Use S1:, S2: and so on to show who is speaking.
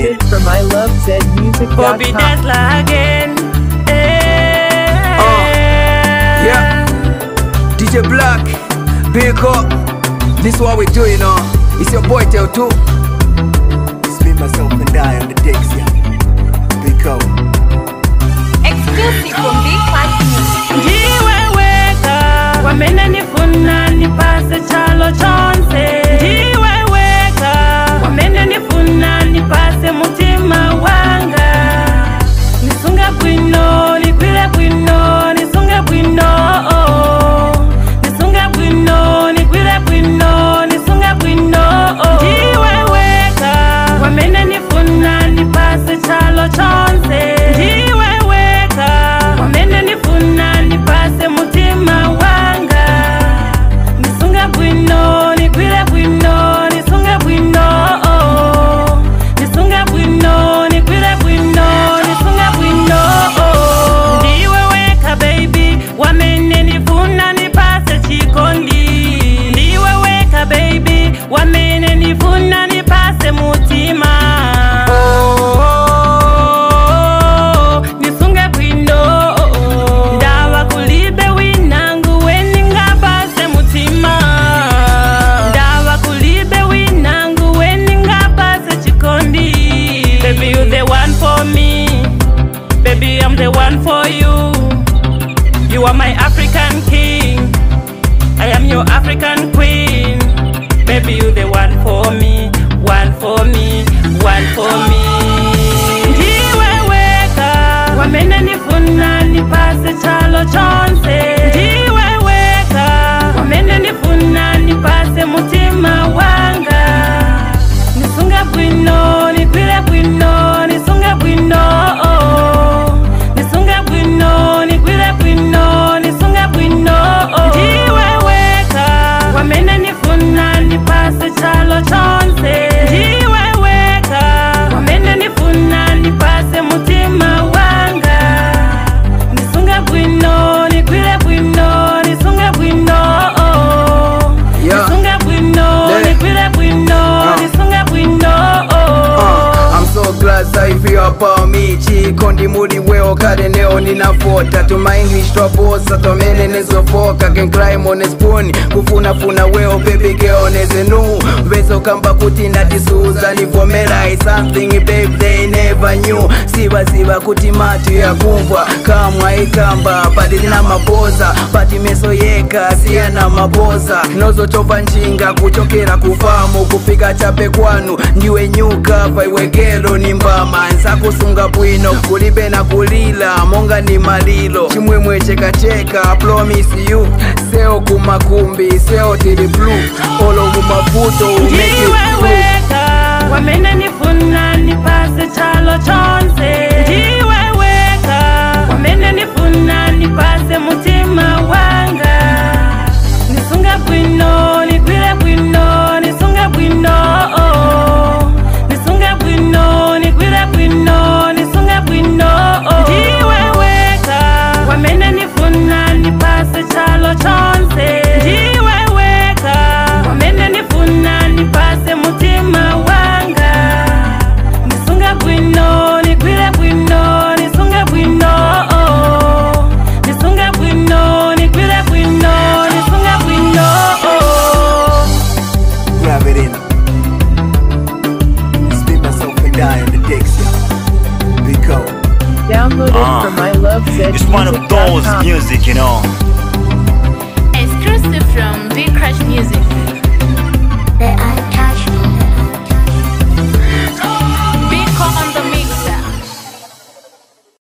S1: it.
S2: From ilovezmusic.com.
S3: Bobby Dazzler again.
S1: Yeah. DJ Black, Big Up. This is what we do, you know. It's your boy Teo 2.
S4: It's me, myself, and I on the decks, yeah. Big Up.
S5: Exclusive from Big Class Music.
S3: Ndiweweka wamene nifuna nipase chalo chonse. Ndiweweka wamene nifuna nipase mutima wanga. Nisunga bwino, nikwile bwino, nisunga bwino. Nisunga bwino, nikwile bwino, nisunga bwino. Ndiweweka wamene nifuna nipase chalo chonse. Ndiweweka wamene nifuna nipase mutima wanga. Nisunga bwino, nikwile bwino, nisunga bwino. Nisunga bwino, nikwile bwino, nisunga bwino. Ndiweweka baby, wamene nifuna nipase chikondi. Ndiweweka baby, wamene nifuna nipase mutima. Nisunga bwino, ndawa kulibe winangu weni ngapase mutima. Ndawa kulibe winangu weni ngapase chikondi. Baby, you the one for me. Baby, I'm the one for you. You are my African king. I am your African queen. Baby, you the one for me, one for me, one for me. Ndiweweka wamene nifuna nipase chalo chonse. Ndiweweka wamene nifuna nipase mutima wanga. Nisunga bwino, nikwile bwino, nisunga bwino. Nisunga bwino, nikwile bwino, nisunga bwino. Ndiweweka wamene nifuna nipase chalo chonse. Ndiweweka wamene nifuna nipase mutima wanga. Nisunga bwino, nikwile bwino, nisunga bwino.
S1: Yeah.
S3: Nisunga bwino,
S1: Yeah.
S3: nikwile bwino, nisunga bwino.
S1: I'm so glad I feel about me. Chikondi muri weo kare neo ninafota. To my English twabosa tomene nezofoka. Can climb on a spoon. Kufuna funa weo baby girl nezenu. Vezo kamba kuti natisuza nivomera is something babe they never knew. Siba kuti matu ya kumva. Kamwa ikamba padili na maboza. Pati meso yeka siya na maboza. Nozo chopa njinga kuchokera kufamu. Kufika chape kwanu ndiwe nyuka pa iwegelo ni mbama. Nza kusunga bwino kulibe na kulila monga ni malilo. Chimwemwe cheka promise you. Seo kumakumbi seo tili blue. Olo kumafuto umeke
S3: Ndiweweka wamene nifuna nipase chalo chonse. Ndiweweka wamene nifuna nipase mutima wanga. Nisunga bwino, nikwile bwino, nisunga bwino. Nisunga bwino, nikwile bwino, nisunga bwino. Ndiweweka wamene nifuna nipase chalo chonse. Ndiweweka wamene nifuna nipase mutima wanga. Nisunga bwino, nikwile bwino, nisunga bwino. Nisunga bwino, nikwile bwino, nisunga bwino.
S4: Grab it in. It's me, myself, and I on the decks, yeah. Big Up.
S2: Download it from
S1: It's one of those
S2: ilovezmusic.com.
S1: music, you know.